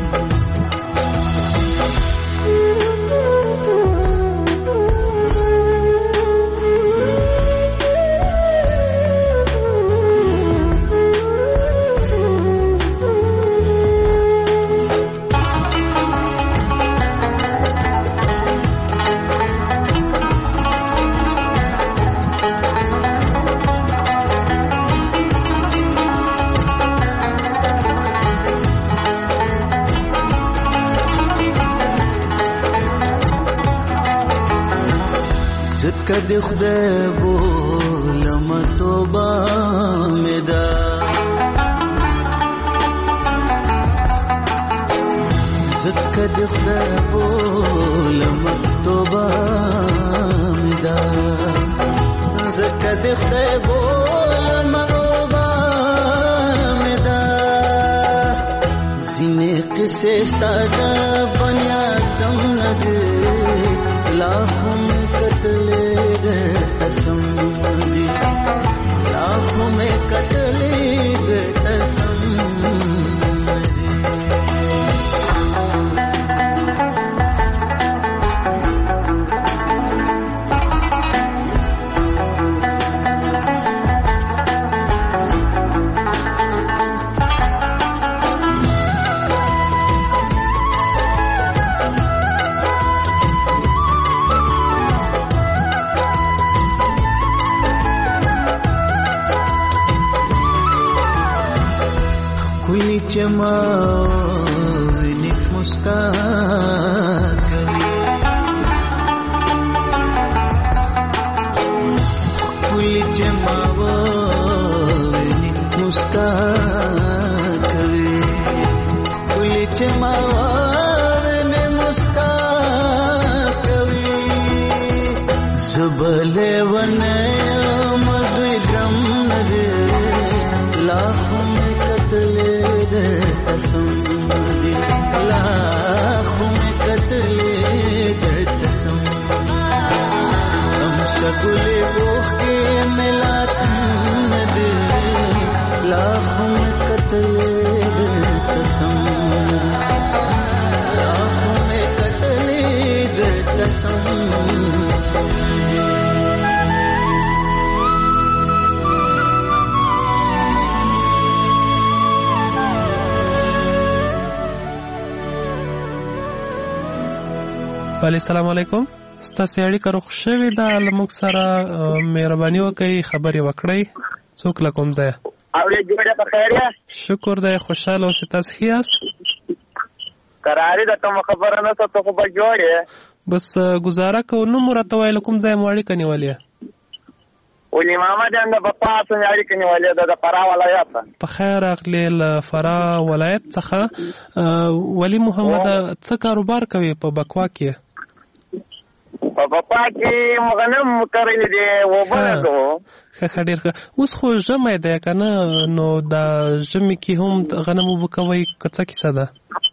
کد خدای بولم توبه مدا زکد خدای بولم توبه مدا زکد خدای بولم توبه مدا زینه قصه ساده بنیادم نده لاکھوں میں قتل تسم دی لاکھوں میں قتل تسم جما نیک مسکان کوئی جما نیک مسکان کرے کوئی جما نیک مسکان کرے زبلے ونے مدرم نہ لاکھوں میں قتل تسم دی لاکھوں میں قتل تسم ہم شگلے بوخ کے ملا تم دے لاکھوں میں قتل تسم لاکھوں میں قتل تسم بله سلام علیکم. ستاسو اړیکه روغ شوې ده، له موږ سره مهرباني وکړئ خبرې وکړئ. څوک له کوم ځایه؟ اورې جوړه په خیر یې؟ شکر دی، خوشحاله اوسئ. تاسو ښه یاست؟ قرارې ده کومه خبره نشته، ته خو به جوړ یې. بس ګزاره کوو. نوم مو راته وایه، له کوم ځای مو اړیکه نیولې؟ ولي محمد یم، د بپا څخه اړیکه نیولې ده، د فراه ولایت. په خیر راغلې له فراه ولایت څخه. ولي محمد څه کاروبار کوي په بکوا کې؟ په بپا کې غنم کرلې دي، اوبه لګوو. ښه ډېر ښه. اوس خو ژمی دی که نه؟ نو دا ژمي کې هم غنم اوبه کوئ که څه کیسه ده؟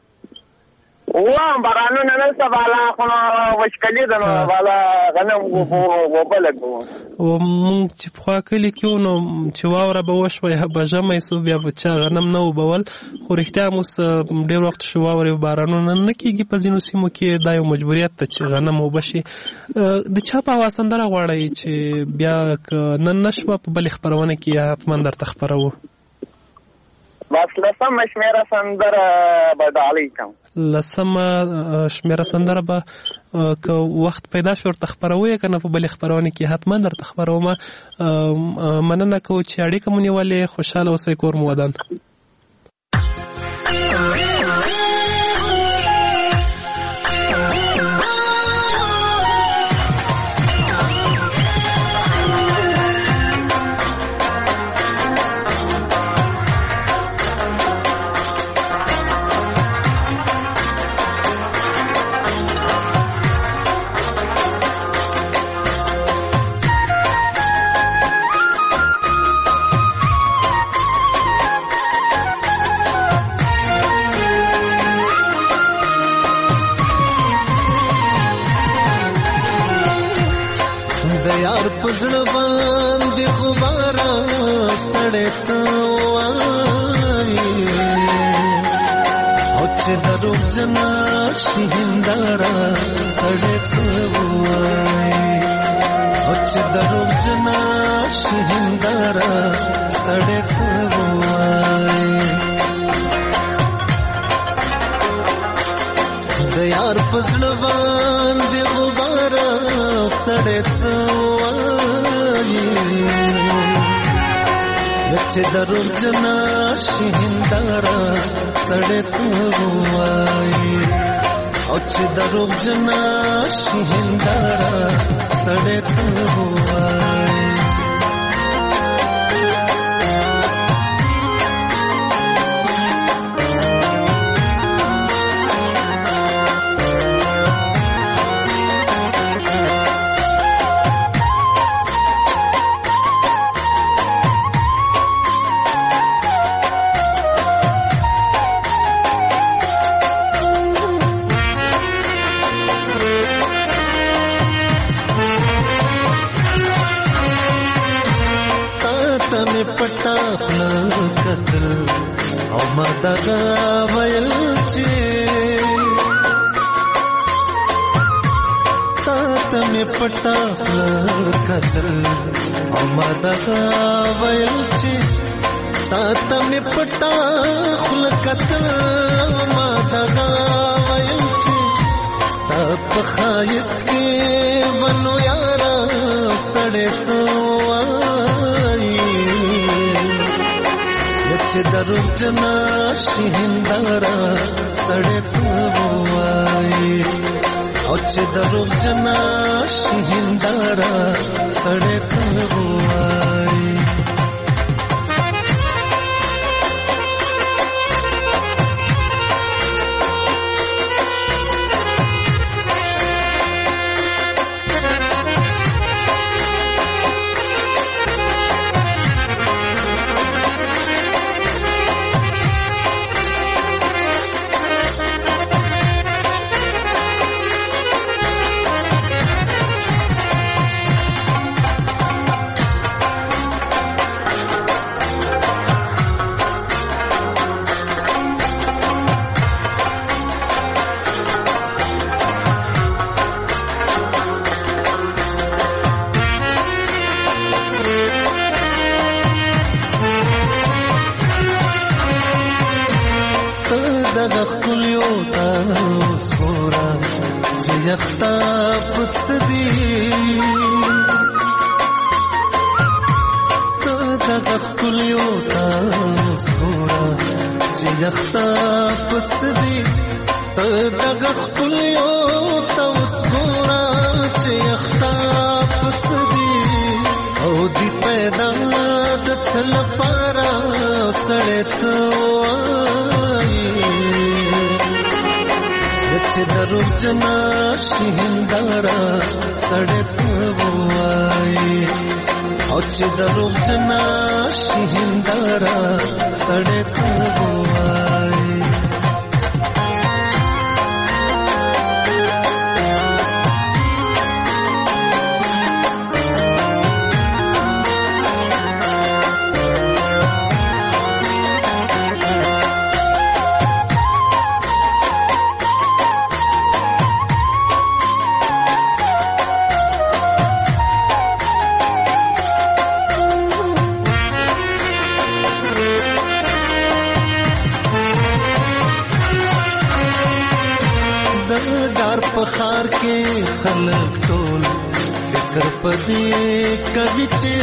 بارانونه نشته، بالا خو وچکلي ده، نو بالا غنم اوبه لګوو. مونږ چې پخوا کلي کې وو، نو چې واوره به وشوه یا به ژمی سو، بیا به چا غنم نه اوبول. خو رښتیا هم اوس ډېر وخت شو واورې بارانونه نه کېږي په ځینو سیمو کې. دا یو مجبوریت ده چې غنم اوبه شي. د چا په هوا سندره غواړئ چې بیا که نن نه شوه په بلې خپرونه کې حتما درته خپروو؟ بس لسمه شمېره سندره به ډالۍ کوم. لسمه شمېره سندره به که وخت پیدا شو ورته خپروو، که نه په بلې خپرونه کې حتما درته خپرومه. مننه کوو چې اړیکه مو نیولې. خوشحاله اوسئ، کور مو ودان. پزړه باندې غباره سړې څه وایي، او چې دروغ جنا شي هنداره سړې څه وایي، او چې دروغ جنا شي هنداره سړې څه وایي. د یار پزړه باندې غباره سړې څه چې دروغ جنا شي هنداره سړې څه وایي، او چې دروغ جنا شي هنداره سړې څه وایي. پټا خلا کتل او ما دغه ویل چې تا ته مې پټا خلا کتل او ما دغه ویل چې تا ته مې پټا خلا کتل او ما دغه ویل چې ستا په ښایست کې ونو یاره سړې څه چې دروغ جنا شي هنداره سړې څه وایي، او چې دروغ جنا شي هنداره سړې څه وایي. چې یختا پس دی دغه خپلیو تاسو ګورا چې یختا پس دی دغه خپلیو تاسو ګورا چې یختا پس دی او دی پیدا د تل پارا سړې څوای چې درو جنا شهندارا سړې څوای او چې درو جنا شهندارا سړې څوای پخار کې خلک ټول فکر پدې کوي چې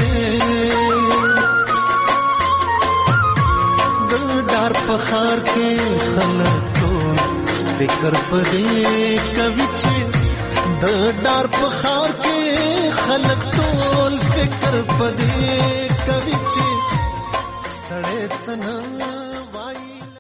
د ډار پخار کې خلک ټول فکر پدې کوي چې د ډار پخار کې خلک ټول فکر پدې کوي چې سړې سنا